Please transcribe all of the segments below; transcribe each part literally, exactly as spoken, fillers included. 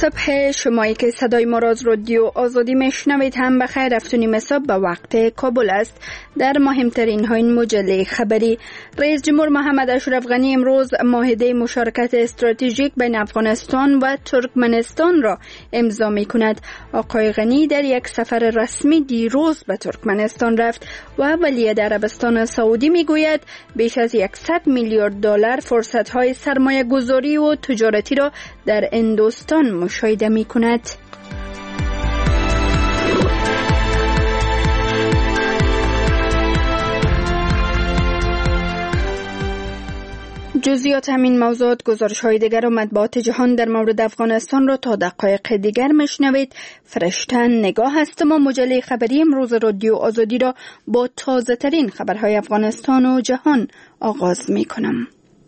صبح شمایی که صدای ما را از رادیو آزادی میشنوید هم بخیر. هفت و نیم صبح به وقت کابل است. در مهمترین های مجله خبری، رئیس جمهور محمد اشرف غنی امروز معاهده مشارکت استراتژیک بین افغانستان و ترکمنستان را امضا می کند. آقای غنی در یک سفر رسمی دیروز به ترکمنستان رفت و ولی عربستان سعودی می گوید بیش از صد میلیارد دلار فرصت های سرمایه گذاری و تجارتی را در هندوستان مشاهده می کند. جزئیات همین موضوعات، گزارش‌های دیگر و مطبوعات جهان در مورد افغانستان را تا دقایق دیگر میشنوید. فرشتن نگاه هستم و مجله خبری امروز رادیو آزادی را با تازه ترین خبرهای افغانستان و جهان آغاز می کنم.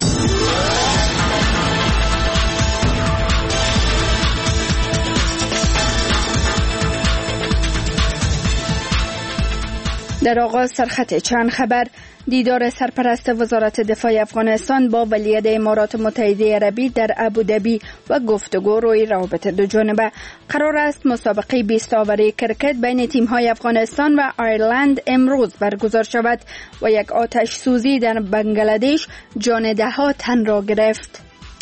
در آغاز سرخط چند خبر: دیدار سرپرست وزارت دفاع افغانستان با ولیعهد امارات متحده عربی در ابوظبی و گفتگو روی روابط دو جانبه. قرار است مسابقه بیست آوری کرکت بین تیم‌های افغانستان و آیرلند امروز برگزار شود و یک آتش سوزی در بنگلادش جان ده ها تن را گرفت.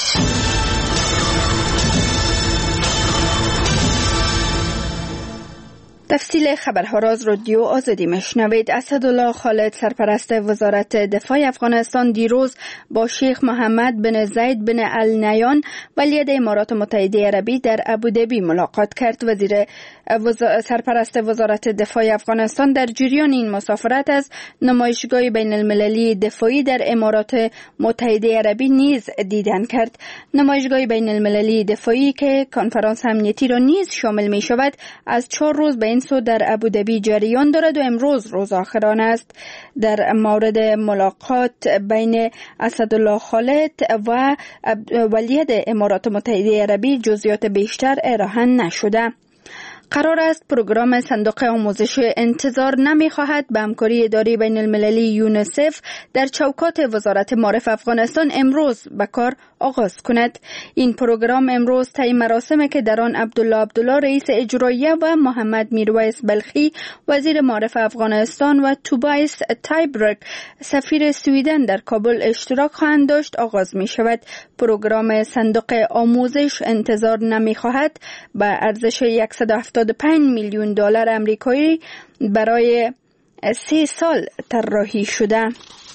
تفصیل خبرها را از رادیو آزادی میشنوید. اسدالله خالد سرپرست وزارت دفاع افغانستان دیروز با شیخ محمد بن زید بن النیان ولیعهد امارات متحده عربی در ابوظبی ملاقات کرد. وزیر وز... سرپرست وزارت دفاع افغانستان در جریان این مسافرت از نمایشگاه بین المللی دفاعی در امارات متحده عربی نیز دیدن کرد. نمایشگاه بین المللی دفاعی که کنفرانس امنیتی را نیز شامل می شود از چهار روز به این سو در ابوظبی جریان دارد و امروز روز آخران است. در مورد ملاقات بین اسدالله خالد و ولیعهد امارات متحده عربی جزئیات بیشتر ارائه نشده. قرار است پروگرام صندوق آموزش انتظار نمی خواهد به همکاری اداری بین المللی یونیسف در چوکات وزارت معارف افغانستان امروز به کار آغاز کند. این پروگرام امروز طی مراسمی که در آن عبدالله عبدالله رئیس اجراییه و محمد میرویس بلخی وزیر معارف افغانستان و توبایس تایبرگ سفیر سویدن در کابل اشتراک خواهند داشت آغاز می شود. پروگرام صندوق آموزش انتظار نمی خواهد به ارزش صد و هفتاد و پنج میلیون دلار آمریکایی برای سه سال طراحی شده.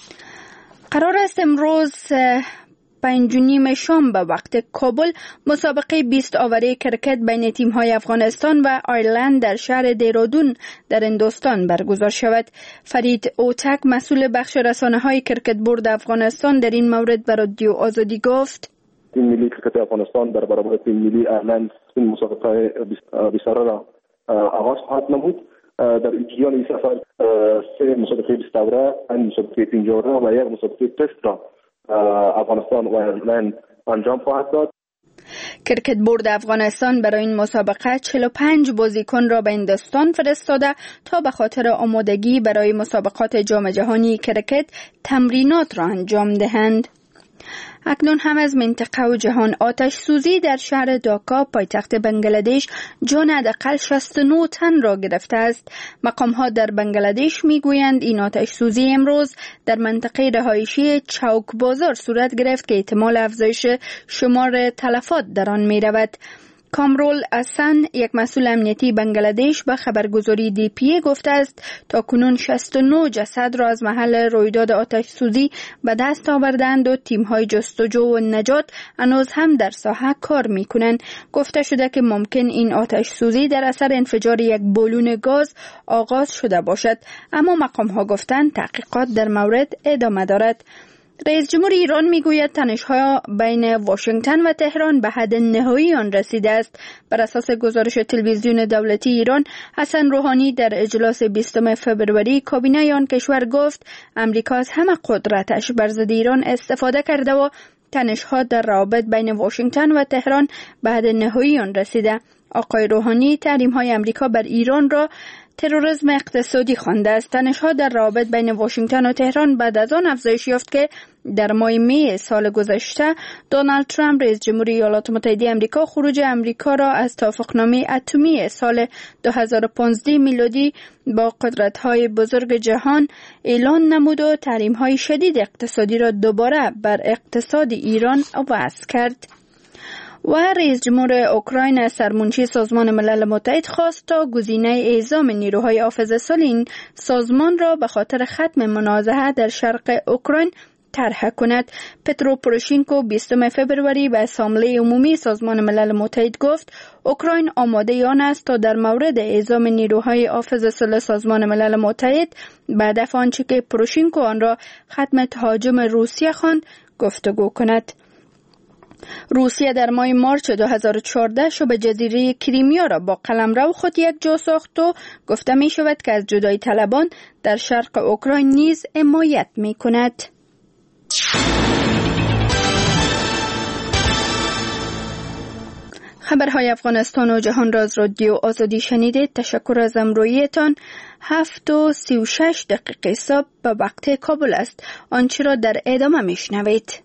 قرار است امروز پنج و نیم شام به وقت کابل مسابقه بیست آوری کرکت بین تیم‌های افغانستان و آیرلند در شهر دیرودون در هندوستان برگزار شود. فرید اوتک مسئول بخش رسانه‌های کرکت بورد افغانستان در این مورد به رادیو آزادی گفت: تیم ملی کرکت افغانستان در برابر تیم ملی آیرلند این مسابقه بیست را آغاز خواهد نمود. در جریان این سفر سه مسابقه بیست اوره، پنج مسابقه پنج اوره و یک مسابقه تست را افغانستان و آیرلند انجام خواهد داد. کرکت بورد افغانستان برای این مسابقه چهل و پنج بازیکن را به هندوستان فرستاده تا به خاطر آمادگی برای مسابقات جام جهانی کرکت تمرینات را انجام دهند. اکنون هم از منطقه و جهان: آتش سوزی در شهر داکا پایتخت بنگلادش جان حداقل شصت و نه تن را گرفته است. مقام‌ها در بنگلادش میگویند این آتش سوزی امروز در منطقه رهایشی چوک بازار صورت گرفت که احتمال افزایش شمار تلفات در آن می‌رود. کامرول حسن یک مسئول امنیتی بنگلادش به خبرگزاری دی پی ای گفته است تا کنون شصت و نه جسد را از محل رویداد آتش سوزی به دست آوردند و تیم‌های جستجو و نجات هنوز هم در ساحه کار می‌کنند. گفته شده که ممکن این آتش سوزی در اثر انفجار یک بالون گاز آغاز شده باشد، اما مقام‌ها گفتند تحقیقات در مورد ادامه دارد. رئیس جمهور ایران میگوید تنش‌ها بین واشنگتن و تهران به حد نهایی آن رسیده است. بر اساس گزارش تلویزیون دولتی ایران، حسن روحانی در اجلاس بیستم فبروری کابینه آن کشور گفت امریکا از همه قدرتش بر ضد ایران استفاده کرده و تنش‌ها در روابط بین واشنگتن و تهران به حد نهایی آن رسیده. آقای روحانی تحریم‌های امریکا بر ایران را تروریسم اقتصادی خوانده است. تنش‌ها در روابط بین واشنگتن و تهران بعد از آن افزایش یافت که در ماه می سال گذشته دونالد ترامپ رئیس جمهوری ایالات متحده آمریکا خروج آمریکا را از توافقنامه اتمی سال دو هزار و پانزده میلادی با قدرت‌های بزرگ جهان اعلان نمود و تحریم‌های شدید اقتصادی را دوباره بر اقتصاد ایران وضع کرد. و رئیس جمهور اوکراین از سرمنشی سازمان ملل متحد خواست تا گزینه اعزام نیروهای حافظه‌ساز این سازمان را به خاطر ختم منازعه در شرق اوکراین طرح کند. پترو پوروشینکو بیستم فبروری به اسامبله عمومی سازمان ملل متحد گفت اوکراین آماده آن است تا در مورد اعزام نیروهای حافظه‌ساز سازمان ملل متحد بعد از آنچه که پوروشینکو آن را ختم تهاجم روسیه خواند گفتگو کند. روسیه در ماه مارچ دو هزار و چهارده شبه جزیره کریمیا را با قلمرو خود یک جا ساخت و گفته می شود که از جدایی طلبان در شرق اوکراین نیز حمایت می کند. خبرهای افغانستان و جهان را از رادیو آزادی شنیدید. تشکر از همراهیتان. هفت و سی و شش دقیقه صبح به وقت کابل است. آنچه را در ادامه می شنوید.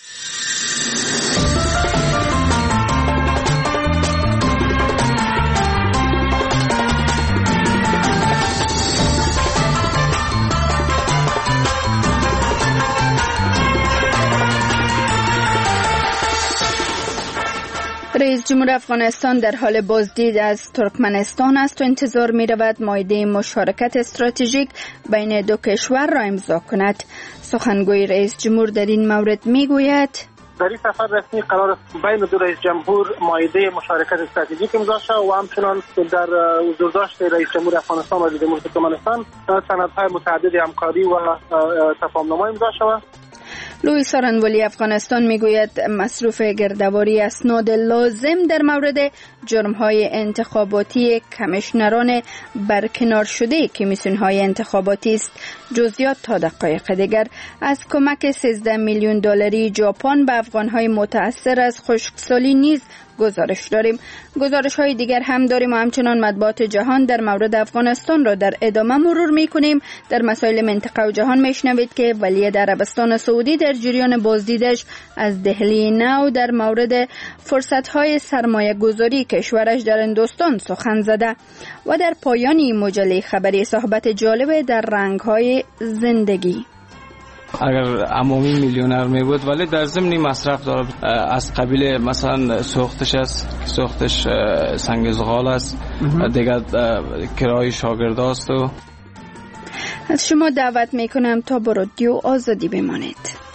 رئیس جمهور افغانستان در حال بازدید از ترکمنستان است و انتظار می رود معاهده مشارکت استراتژیک بین دو کشور را امضا کند. سخنگوی رئیس جمهور در این مورد می گوید در این سفر رسمی قرار است بین دو رئیس جمهور معاهده مشارکت استراتژیک امضا شود و همچنان در حضورداشت رئیس جمهور افغانستان و رئیس جمهور ترکمنستان سندهای متعدد همکاری و تفاهم‌نامه امضا شود. لوی سارنوالی افغانستان میگوید مصرف گردواری اسناد لازم در مورد جرم‌های انتخاباتی کمیشنران برکنار شده کمیسیون‌های انتخاباتی است. جزئیات تا دقایق دیگر. از کمک سیزده میلیون دلاری ژاپن به افغان‌های متأثر از خشکسالی نیز گزارش داریم. گزارش های دیگر هم داریم و همچنان مطبوعات جهان در مورد افغانستان را در ادامه مرور می کنیم. در مسائل منطقه و جهان می شنوید که ولی عربستان سعودی در جریان بازدیدش از دهلی نو در مورد فرصت های سرمایه گذاری کشورش در هندوستان سخن زده. و در پایان این مجله خبری صحبت جالب در رنگ های زندگی. اگر عمومی میلیونر می بود ولی در ضمن مصرف داره از قبیل مثلا سوختش است، سوختش سنگ زغال است، دیگر کرای شاگرد است. و از شما دعوت می کنم تا با رادیو آزادی بمانید.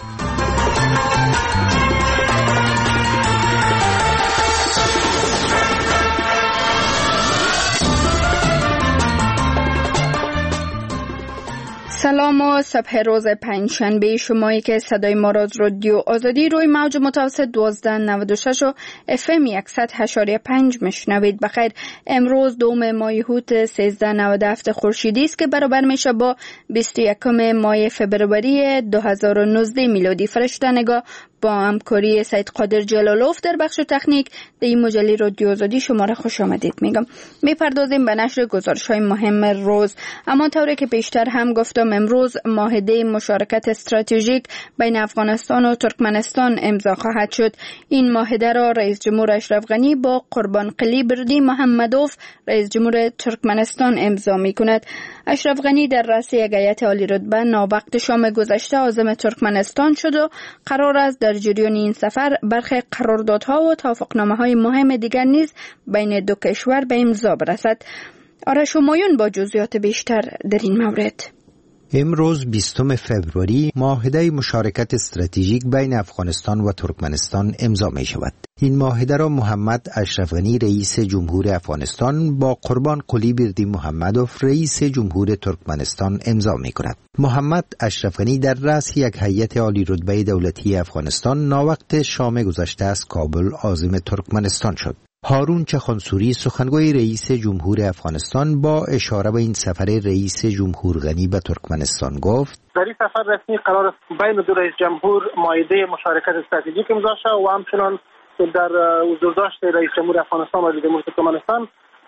سلام و صبح روز پنجشنبه شمایی که صدای ما را از رادیو آزادی روی موج متوسط دوازده نود و شش و اف ام صد و هشت و پنج میشنوید. بخیر. امروز دوم ماه هوت سیزده نود و هفت خورشیدی است که برابر میشه با بیست و یکم ماه فبروری دو هزار و نوزده میلادی. فرشته نگاه با همکاری سید قادر جلالوف در بخش تکنیک در این مجله رادیو آزادی شما را خوش آمدید میگم. میپردازیم به نشر گزارش‌های مهم روز. اما طوری که پیشتر هم گفتم امروز معاهده مشارکت استراتژیک بین افغانستان و ترکمنستان امضا خواهد شد. این معاهده را رئیس جمهور اشرف غنی با قربانقلی بردی محمدوف رئیس جمهور ترکمنستان امضا میکند. اشرف غنی در رأس یک هیئت عالی رتبه ناوقت شام گذشته عازم ترکمنستان شد و قرار است در جریان این سفر برخی قراردادها و توافقنامه‌های مهم دیگر نیز بین دو کشور به امضا برسد. آرش همایون با جزئیات بیشتر در این مورد. امروز بیستم فوریه معاهده مشارکت استراتژیک بین افغانستان و ترکمنستان امضا می شود. این معاهده را محمد اشرف غنی رئیس جمهور افغانستان با قربان قلی بردی محمدوف رئیس جمهور ترکمنستان امضا می کند. محمد اشرف غنی در رأس یک هیئت عالی رتبه دولتی افغانستان ناوقت شام گذشته از کابل عازم ترکمنستان شد. هارون چخانسوری سخنگوی رئیس جمهور افغانستان با اشاره به این سفر رئیس جمهور غنی به ترکمنستان گفت در این سفر رسمی قرار است بین دو رئیس جمهور معاهده مشارکت استراتژیک امضا شود و همچنان در حضورداشت رئیس جمهور افغانستان و رئیس جمهور ترکمنستان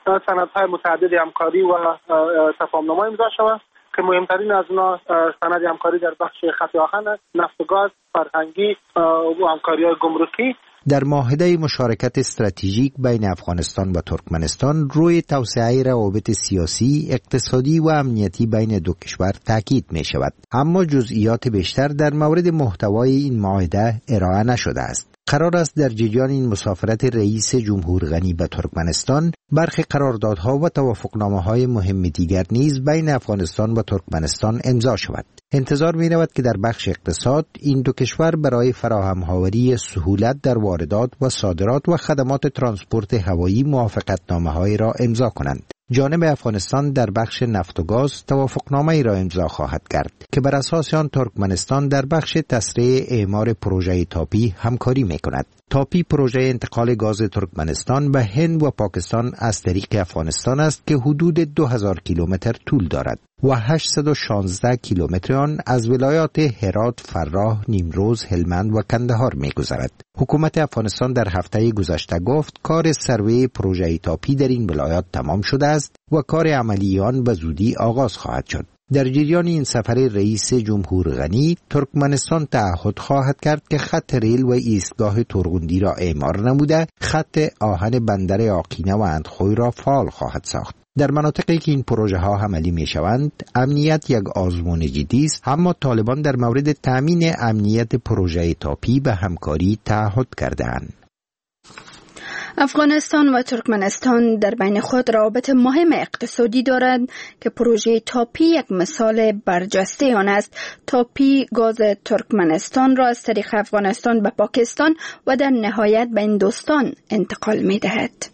سندهای متعدد همکاری و تفاهم‌نامه امضا شود که مهمترین از اونها سند همکاری در بخش خط آهن، نفت و گاز، فرهنگی و همکاری‌های گمرکی. در معاهده مشارکت استراتژیک بین افغانستان و ترکمنستان روی توسعه روابط سیاسی، اقتصادی و امنیتی بین دو کشور تاکید می شود، اما جزئیات بیشتر در مورد محتوای این معاهده ارائه نشده است. قرار است در جریان این مسافرت رئیس جمهور غنی به ترکمنستان برخی قراردادها و توافقنامه‌های مهم دیگر نیز بین افغانستان و ترکمنستان امضا شود. انتظار می رود که در بخش اقتصاد این دو کشور برای فراهم‌آوری سهولت در واردات و صادرات و خدمات ترانسپورت هوایی موافقتنامه‌هایی را امضا کنند. جانب افغانستان در بخش نفت و گاز توافقنامه‌ای را امضا خواهد کرد که بر اساس آن ترکمنستان در بخش تسریع اعمار پروژه تاپی همکاری می‌کند. تاپی پروژه انتقال گاز ترکمنستان به هند و پاکستان از طریق افغانستان است که حدود دو هزار کیلومتر طول دارد و هشتصد و شانزده کیلومتر آن از ولایات هرات، فراه، نیمروز، هلمند و کندهار می‌گذرد. حکومت افغانستان در هفته گذشته گفت کار سروی پروژه تاپی در این ولایات تمام شده است و کار عملی آن به زودی آغاز خواهد شد. در جریان این سفر رئیس جمهور غنی، ترکمنستان تعهد خواهد کرد که خط ریل و ایستگاه تورغوندی را اعمار نموده، خط آهن بندر آقینه و اندخوی را فعال خواهد ساخت. در مناطقی که این پروژه ها عملی می شوند، امنیت یک آزمون جدی است، اما طالبان در مورد تامین امنیت پروژه تاپی به همکاری تعهد کرده‌اند. افغانستان و ترکمنستان در بین خود روابط مهم اقتصادی دارند که پروژه تاپی یک مثال برجسته آن است. تاپی گاز ترکمنستان را از طریق افغانستان به پاکستان و در نهایت به هندوستان انتقال می دهد.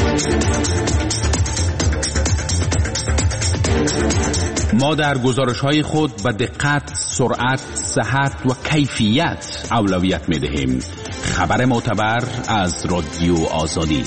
ما در گزارش‌های خود به دقت، سرعت، صحت و کیفیت اولویت می‌دهیم. خبر معتبر از رادیو آزادی.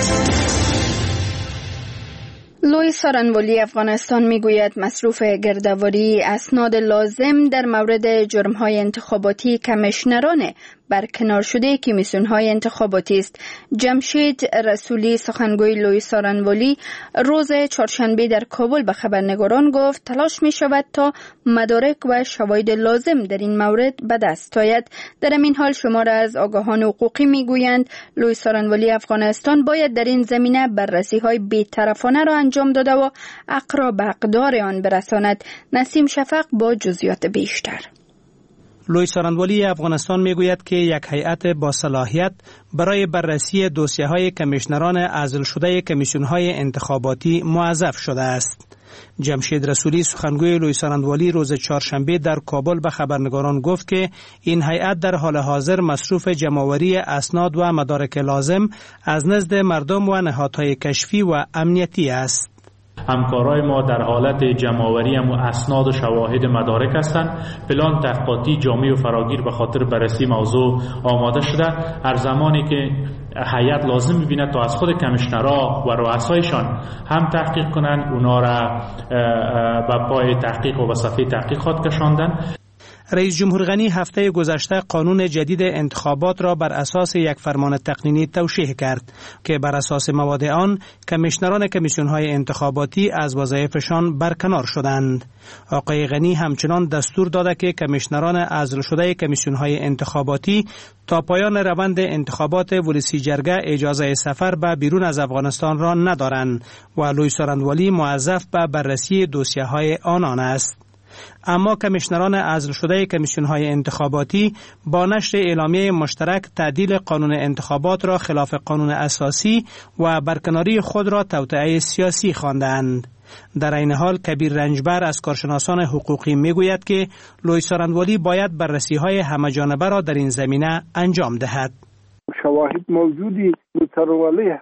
لوی سارنوالی افغانستان میگوید مصرف گردآوری اسناد لازم در مورد جرم‌های انتخاباتی کمیشنران برکنار شده کمیسیون‌های انتخاباتی است. جمشید رسولی سخنگوی لوی سارنوالی روز چهارشنبه در کابل به خبرنگاران گفت تلاش می‌شود تا مدارک و شواهد لازم در این مورد به دست آید. در این حال شمار از آگاهان حقوقی میگویند لوی سارنوالی افغانستان باید در این زمینه بررسی‌های بی‌طرفانه را انجام داده و اقرا به اقدار آن برساند. نسیم شفق با جزئیات بیشتر. لوی سارنوالی افغانستان میگوید که یک هیئت با صلاحیت برای بررسی دوسیه‌های کمیشنران عزل شده کمیسیون‌های انتخاباتی موظف شده است. جمشید رسولی سخنگوی لوی سارنوالی روز چهارشنبه در کابل به خبرنگاران گفت که این هیئت در حال حاضر مصروف جمع‌آوری اسناد و مدارک لازم از نزد مردم و نهادهای کشفی و امنیتی است. همکارای ما در حالت جمع‌آوری و اسناد و شواهد مدارک هستند. پلان تحقیقاتی جامع و فراگیر به خاطر بررسی موضوع آماده شده. هر زمانی که هیئت لازم می‌بیند تا از خود کمیشنرها و رؤسایشان هم تحقیق کنند، اونا را به پای تحقیق و به صفحه تحقیقات کشاندن. رئیس جمهور غنی هفته گذشته قانون جدید انتخابات را بر اساس یک فرمان تقنینی توشیح کرد که بر اساس مواد آن کمیشنران کمیسیون‌های انتخاباتی از وظایفشان برکنار شدند. آقای غنی همچنان دستور داده که کمیشنران عزل شده کمیسیون‌های انتخاباتی تا پایان روند انتخابات ولسی جرگه اجازه سفر به بیرون از افغانستان را ندارند و لوی سارنوالی موظف به بررسی دوسیه‌های آنان است. اما کمیشنران عزل شده کمیسیون‌های انتخاباتی با نشر اعلامیه مشترک تعدیل قانون انتخابات را خلاف قانون اساسی و برکناری خود را توطئه سیاسی خواندند. در این حال کبیر رنجبر از کارشناسان حقوقی میگوید که لوی سارنوالی باید بررسی‌های همه‌جانبه را در این زمینه انجام دهد. شواهد موجودی متروالی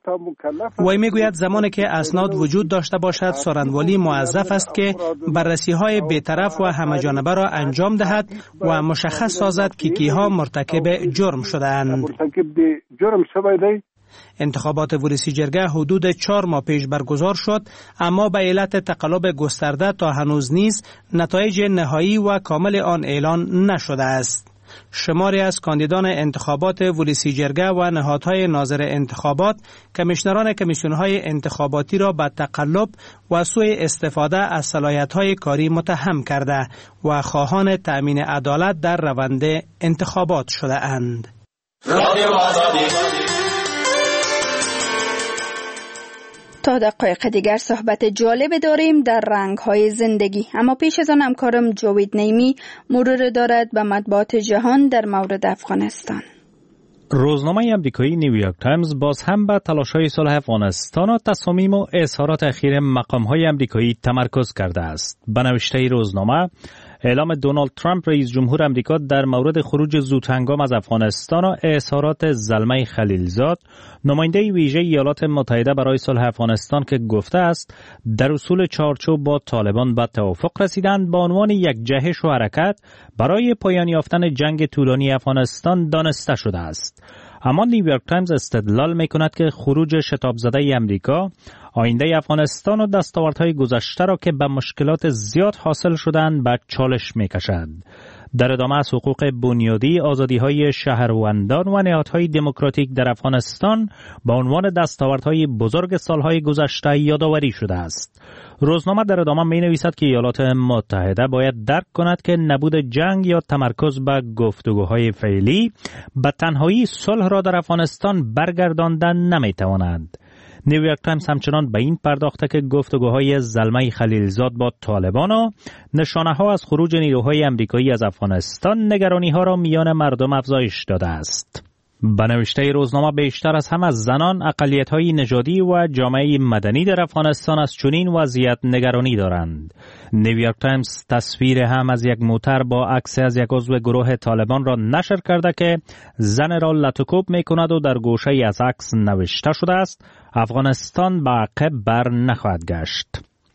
وی میگوید زمانی که اسناد وجود داشته باشد سارنوالی موظف است که بررسی‌های بی‌طرف و همه‌جانبه را انجام دهد و مشخص سازد که کیها مرتکب جرم شده‌اند. انتخابات ولسی جرگه حدود چهار ماه پیش برگزار شد، اما به علت تقلب گسترده تا هنوز نیز نتایج نهایی و کامل آن اعلان نشده است. شماری از کاندیدان انتخابات ولسی جرگه و نهادهای ناظر انتخابات کمیشنران کمیسیون‌های انتخاباتی را به تقلب و سوء استفاده از صلاحیت‌های کاری متهم کرده و خواهان تأمین عدالت در روند انتخابات شده اند. تا دقایق دیگر صحبت جالب داریم در رنگ‌های زندگی، اما پیش از آن همکارم جاوید نیمی مرور دارد به مطبوعات جهان در مورد افغانستان. روزنامه آمریکایی نیویورک تایمز باز هم به تلاش‌های صلح افغانستان و تصامیم و اظهارات اخیر مقام‌های آمریکایی تمرکز کرده است. به نوشته روزنامه، اعلام دونالد ترامپ رئیس جمهور آمریکا در مورد خروج زودهنگام از افغانستان و اظهارات زلمه خلیلزاد، نماینده ویژه ایالات متحده برای صلح افغانستان که گفته است در اصول چارچوب با طالبان به توافق رسیدند، به عنوان یک جهش و حرکت برای پایان یافتن جنگ طولانی افغانستان دانسته شده است. اما نیویورک تایمز استدلال می‌کند که خروج شتاب زده امریکا آینده افغانستان و دستاوردهای گذشته را که به مشکلات زیاد حاصل شدند به چالش می‌کشد. در ادامه از حقوق بنیادی، آزادی‌های شهروندان و نهادهای دموکراتیک در افغانستان به عنوان دستاوردهای بزرگ سالهای گذشته یادآوری شده است. روزنامه در ادامه می‌نویسد که ایالات متحده باید درک کند که نبود جنگ یا تمرکز به گفتگوهای فعلی به تنهایی صلح را در افغانستان برگرداندن نمی‌تواند. نیویورک تایمز همچنان به این پرداخته که گفتگوهای زلمه خلیلزاد با طالبان و نشانه‌ها از خروج نیروهای آمریکایی از افغانستان نگرانی‌ها را میان مردم افزایش داده است. به نوشته روزنامه بیشتر از هم از زنان، اقلیت‌های نژادی و جامعه مدنی در افغانستان از چنین وضعیت نگرانی دارند. نیویورک تایمز تصویر هم از یک موتر با عکس از یک عضو گروه طالبان را نشر کرده که زن را لطوکوب می‌کند و در گوشه از عکس نوشته شده است افغانستان به عقب بر نخواهد گشت.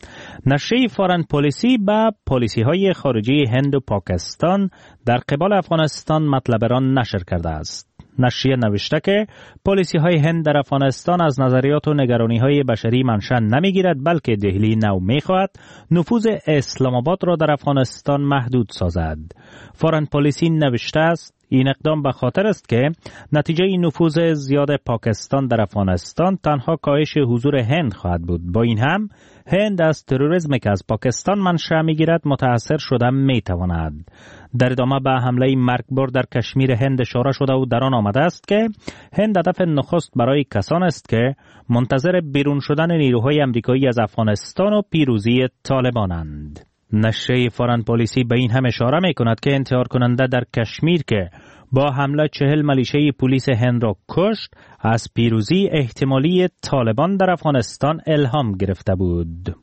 نشریه فارن پالیسی به پالیسی های خارجی هند و پاکستان در قبال افغانستان مطلب را نشر کرده است. نشریه نوشته که پالیسی های هند در افغانستان از نظریات و نگرانی های بشری منشأ نمیگیرد، بلکه دهلی نو میخواهد نفوذ اسلام آباد را در افغانستان محدود سازد. فارن پالیسی نوشته است این اقدام به خاطر است که نتیجه این نفوذ زیاد پاکستان در افغانستان تنها کاهش حضور هند خواهد بود. با این هم هند از تروریسمی که از پاکستان منشأ میگیرد متاثر شده میتواند. در ادامه به حمله مرگبار در کشمیر هند اشاره شده و در آن آمده است که هند هدف نخست برای کسان است که منتظر بیرون شدن نیروهای آمریکایی از افغانستان و پیروزی طالبانند. نشریه فارن پالیسی به این هم اشاره می کند که انتحار کننده در کشمیر که با حمله چهل ملیشه پلیس هند را کشت، از پیروزی احتمالی طالبان در افغانستان الهام گرفته بود.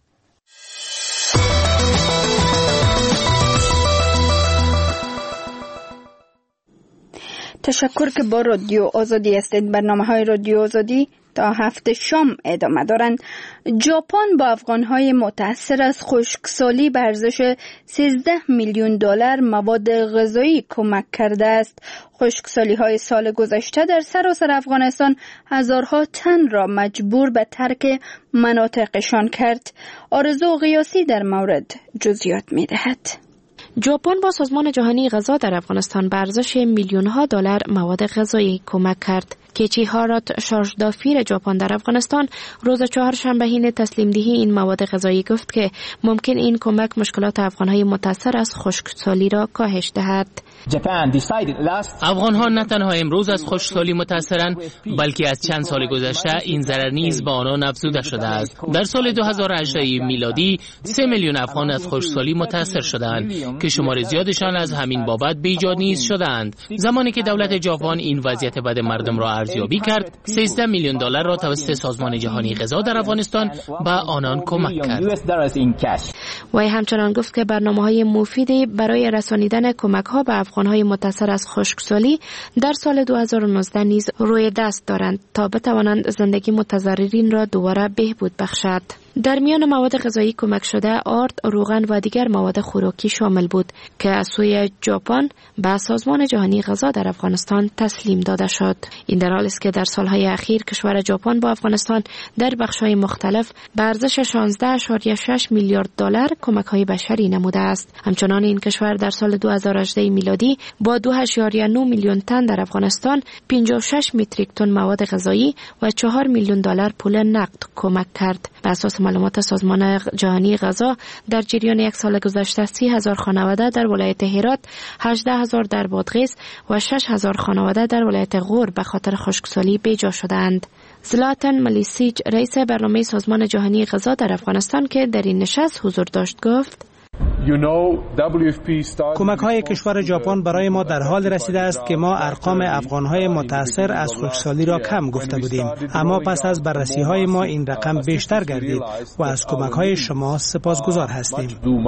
تشکر که با رادیو آزادی هستید. برنامه‌های رادیو آزادی تا هفته شام ادامه دارند. ژاپن با افغان‌های متأثر از خشکسالی به ارزش سیزده میلیون دلار مواد غذایی کمک کرده است. خشکسالی‌های سال گذشته در سراسر افغانستان هزارها تن را مجبور به ترک مناطقشان کرد. آرزو قیاسی در مورد جزئیات می‌دهد. ژاپن با سازمان جهانی غذا در افغانستان به ارزش میلیون‌ها دلار مواد غذایی کمک کرد. کیچی هارات شارژدافیر ژاپن در افغانستان روز چهارشنبه حین تسلیم دهی این مواد غذایی گفت که ممکن این کمک مشکلات افغان‌های متأثر از خشکسالی را کاهش دهد. افغان‌ها نه تنها امروز از خشکسالی متأثرند، بلکه از چند سال گذشته این ضرر نیز به آنان افزوده شده است. در سال دو هزار و هشت میلادی سه میلیون افغان از خشکسالی متأثر شدند که شمار زیادشان از همین بابت بیجا نیز شدند. زمانی که دولت ژاپن این وضعیت بد مردم را ارزیابی کرد، سیزده میلیون دلار را توسط سازمان جهانی غذا در افغانستان به آنان کمک کرد. وی همچنان گفت که برنامه‌های مفیدی برای رسانیدن کمک‌ها به افغان‌های متأثر از خشکسالی در سال دو هزار و نوزده نیز روی دست دارند تا بتوانند زندگی متضررین را دوباره بهبود بخشد. در میان مواد غذایی کمک شده آرد، روغن و دیگر مواد خوراکی شامل بود که از سوی ژاپن به سازمان جهانی غذا در افغانستان تسلیم داده شد. این در حالی است که در سالهای اخیر کشور ژاپن با افغانستان در بخش‌های مختلف به ارزش شانزده ممیز شش میلیارد دلار کمک‌های بشری نموده است. همچنان این کشور در سال دو هزار و هجده میلادی با دو ممیز نه میلیون تن در افغانستان پنجاه و شش متریک تن مواد غذایی و چهار میلیون دلار پول نقد کمک کرد. بر اساس معلومات سازمان جهانی غذا در جریان یک سال گذشته سی هزار خانواده در ولایت هرات، هجده هزار در بادغیس و شش هزار خانواده در ولایت غور به خاطر خشکسالی بیجا شدند. زلاتان ملیسیچ رئیس برنامه سازمان جهانی غذا در افغانستان که در این نشست حضور داشت گفت: کمک های کشور ژاپن برای ما در حال رسیده است که ما ارقام افغان های متاثر از خشکسالی را کم گفته بودیم، اما پس از بررسی های ما این رقم بیشتر گردید و از کمک های شما سپاسگزار هستیم.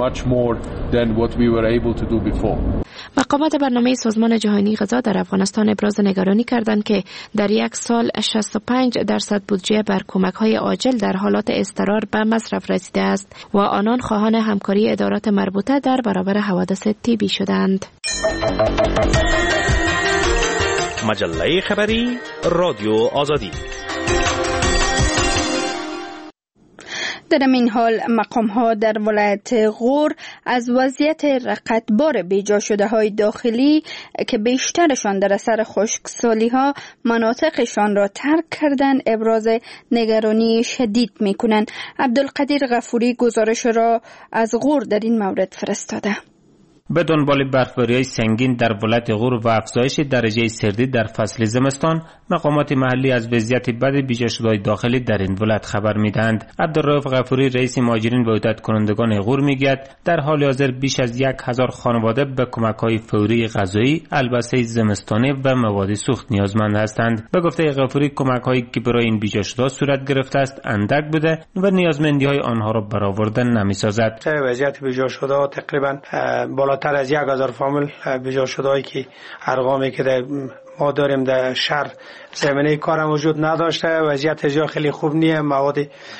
مقامات برنامه سازمان جهانی غذا در افغانستان ابراز نگرانی کردند که در یک سال شصت و پنج درصد بودجه بر کمک های عاجل در حالات اضطرار به مصرف رسیده است و آنان خواهان همکاری ادارات مربوطه در برابر حوادث طبیعی شدند. مجله خبری رادیو آزادی. در این حال مقام ها در ولایت غور از وضعیت رقتبار بیجا شده های داخلی که بیشترشان در اثر خشکسالی ها مناطقشان را ترک کردن ابراز نگرانی شدید می کنند. عبدالقدیر غفوری گزارش را از غور در این مورد فرستاده. به دنبال برفباری‌های سنگین در ولایت غور و افزایش درجه سردی در فصل زمستان، مقامات محلی از وضعیت بد بیجا شده‌های داخلی در این ولایت خبر می‌دهند. عبدالرؤوف غفوری رئیس مهاجرین و عودت کنندگان غور می‌گوید در حال حاضر بیش از یک هزار خانواده به کمک‌های فوری غذایی، البسه زمستانی و مواد سوخت نیازمند هستند. به گفته غفوری کمک‌هایی که برای این بیجا شده‌ها صورت گرفته است اندک بوده و نیازمندی‌های آنها را برآورده نمی‌سازد. وضعیت بیجا شده‌ها تقریباً بالاتر از یک هزار فامیل بیجا شده‌ای که ارقامی که در ما داریم در شهر زمینه کار وجود نداشته. وضعیت جا خیلی خوب نیست، مواد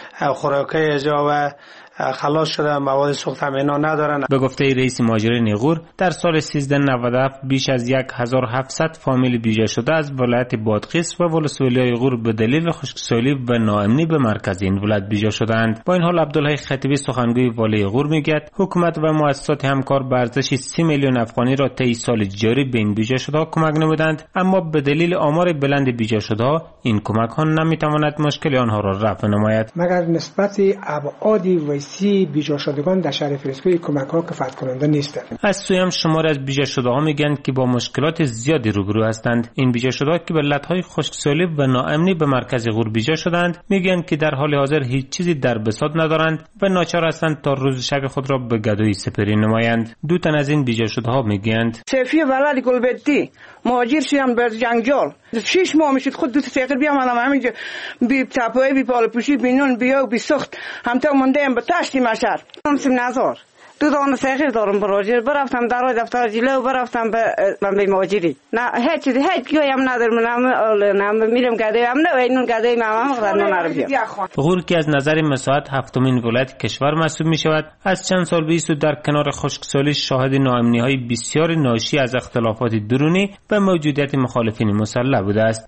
خوراکی جا و خلاص شده، مواد سوخت هم اینا ندارن. به گفته رئیس مهاجرین غور در سال سیزده نود و هفت بیش از هزار و هفتصد فامیل بیجا شده از ولایت بادغیس و ولسوالی غور به دلیل خشکسالی و ناامنی به مرکز این ولایت بیجا شدند. با این حال عبدالحی خطیبی سخنگوی والی غور میگوید حکومت و مؤسسات همکار به ارزش سی میلیون افغانی را طی سال جاری به این بیجا شده کمک نمودند، اما به دلیل آمار بلند بیجا شده این کمک ها نمیتواند مشکل آنها را رفع نماید. مگر نسبت ابعادی و سی بیجا شدگان در شهر فریسکو کمک ها کفایت کننده نیستند. از سوی هم شمار از بیجا شده ها میگن که با مشکلات زیادی روبرو هستند. این بیجا شده ها که به علتهای خشکسالی و ناامنی به مرکز غور بیجا شدند میگن که در حال حاضر هیچ چیزی در بساط ندارند و ناچار هستند تا روز شب خود را به گدایی سپری نمایند. دو تن از این بیجا شده ها میگن سیفی ولد گلبدی مهاجر شدم به جنگجال شش ماه میشد خود دو تا فقر بیام الان همینجا بی تپای بی پال پوشی بی نون بیا بی سخت هم تا موندم به تشتی مشر همسم نزار دو دانه فقر دارم براجر برفتم در دفتر جلو برفتم به من به مهاجری نه هیچ چیزی هیچ کیو هم ندارم نه نه میرم گده هم نه اینون گده مامان خدا نرم غور که از نظر مساحت هفتمین ولایت کشور محسوب می شود از چند سال پیش در کنار خشکسالی شاهد ناامنی های بسیار ناشی از اختلافات درونی و موجودیت مخالفین مسلح بوده است.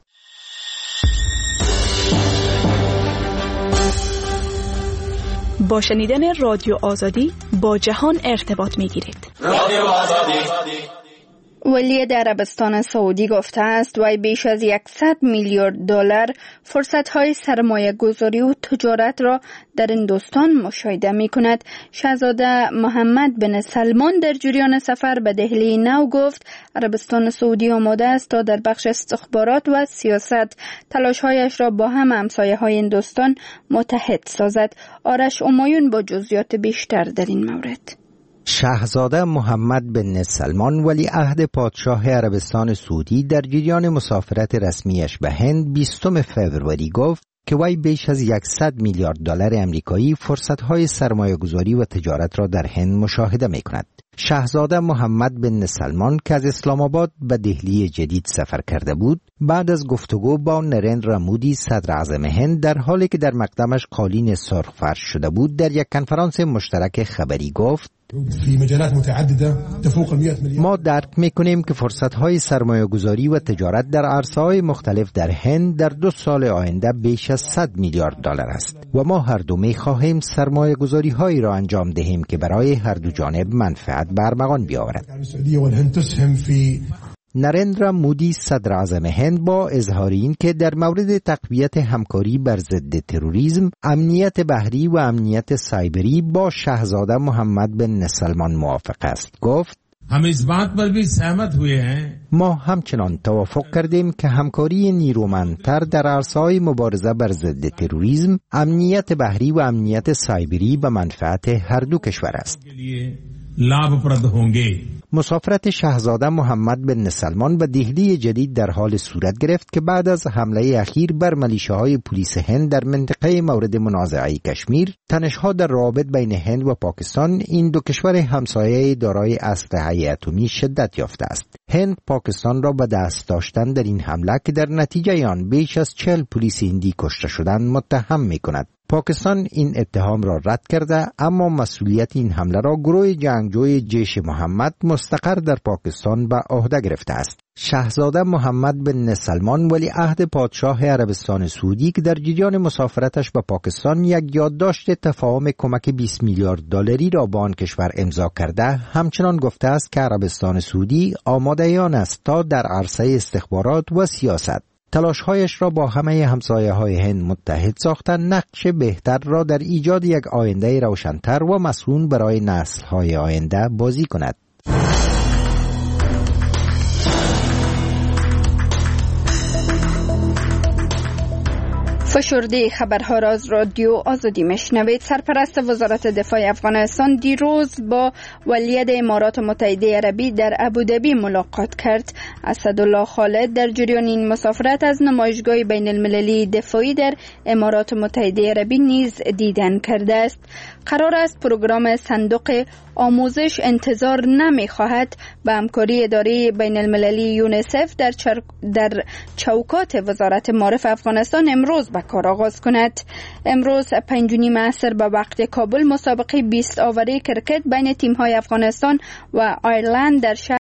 با شنیدن رادیو آزادی با جهان ارتباط می گیرید. رادیو آزادی. ولی در عربستان سعودی گفته است وی بیش از صد میلیارد دلار فرصت‌های سرمایه گذاری و تجارت را در هندوستان مشاهده می کند. شاهزاده محمد بن سلمان در جریان سفر به دهلی نو گفت عربستان سعودی آماده است تا در بخش استخبارات و سیاست تلاش‌هایش را با هم همسایه‌های هندوستان متحد سازد. آرش امایون با جزئیات بیشتر در این مورد. شاهزاده محمد بن سلمان ولی عهد پادشاه عربستان سعودی در جریان مسافرت رسمیش به هند بیستم فوریه گفت که وی بیش از صد میلیارد دلار آمریکایی فرصت‌های سرمایه‌گذاری و تجارت را در هند مشاهده می‌کند. شاهزاده محمد بن سلمان که از اسلام آباد به دهلی جدید سفر کرده بود، بعد از گفتگو با نریندرا مودی صدر اعظم هند در حالی که در مقدمش قالین سرخ فرش شده بود، در یک کنفرانس مشترک خبری گفت: ما درک میکنیم که فرصت‌های سرمایه‌گذاری و تجارت در عرصه‌های مختلف در هند در دو سال آینده بیش از صد میلیارد دلار است و ما هر دو می‌خواهیم سرمایه‌گذاری‌هایی را انجام دهیم که برای هر دو جانب منفعت به ارمغان بیاورد. نریندرا مودی صدر اعظم هند با اظهار این که در مورد تقویت همکاری بر ضد تروریسم، امنیت بحری و امنیت سایبری با شاهزاده محمد بن سلمان موافق است، گفت: ما همچنان توافق کردیم که همکاری نیرومندتر در عرصه‌های مبارزه بر ضد تروریسم، امنیت بحری و امنیت سایبری به منفعت هر دو کشور است. مسافرت شاهزاده محمد بن سلمان به دهلی جدید در حال صورت گرفت که بعد از حمله اخیر بر ملیشه‌های پلیس هند در منطقه مورد منازعه کشمیر، تنش‌ها در روابط بین هند و پاکستان، این دو کشور همسایه دارای اسلحه اتمی، شدت یافته است. هند پاکستان را به دست داشتن در این حمله که در نتیجه آن بیش از چهل پلیس هندی کشته شدند متهم می‌کند. پاکستان این اتهام را رد کرده، اما مسئولیت این حمله را گروه جنگجوی جیش محمد مستقر در پاکستان به عهده گرفته است. شاهزاده محمد بن سلمان ولی عهد پادشاه عربستان سعودی که در جریان مسافرتش به پاکستان یک یادداشت تفاهم کمک بیست میلیارد دلاری را با آن کشور امضا کرده، همچنان گفته است که عربستان سعودی آماده آن است تا در عرصه استخبارات و سیاست تلاش‌هایش را با همه همسایه‌های هند متحد ساختن نقش بهتر را در ایجاد یک آینده روشن‌تر و مسئول برای نسل‌های آینده بازی کند. فشرده خبرها را از رادیو آزادی میشنوید. سرپرست وزارت دفاع افغانستان دیروز با ولی امارات متحده عربی در ابوظبی ملاقات کرد. اسدالله خالد در جریان این مسافرت از نمایشگاه بین المللی دفاعی در امارات متحده عربی نیز دیدن کرده است. قرار است پروگرام صندوق آموزش انتظار نمی خواهد به همکاری اداره بین المللی یونیسف در, چر... در چوکات وزارت معارف افغانستان امروز به کار آغاز کند. امروز پنج و نیم عصر به وقت کابل مسابقه بیست آوره کرکت بین تیم های افغانستان و آیرلند در شهر